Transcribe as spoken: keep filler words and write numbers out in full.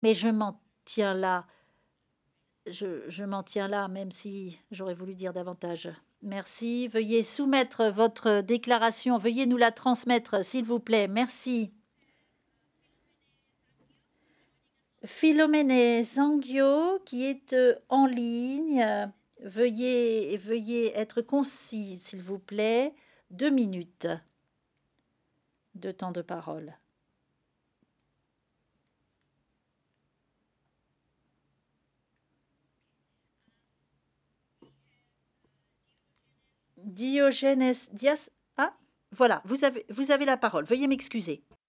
Mais je m'en tiens là. Je je m'en tiens là, même si j'aurais voulu dire davantage. Merci, veuillez soumettre votre déclaration, veuillez nous la transmettre, s'il vous plaît, merci. Philomène Zanguio qui est, heu, en ligne, veuillez veuillez être concis, s'il vous plaît, deux minutes de temps de parole. Diogène Dias ah, voilà, vous avez vous avez la parole, veuillez m'excuser.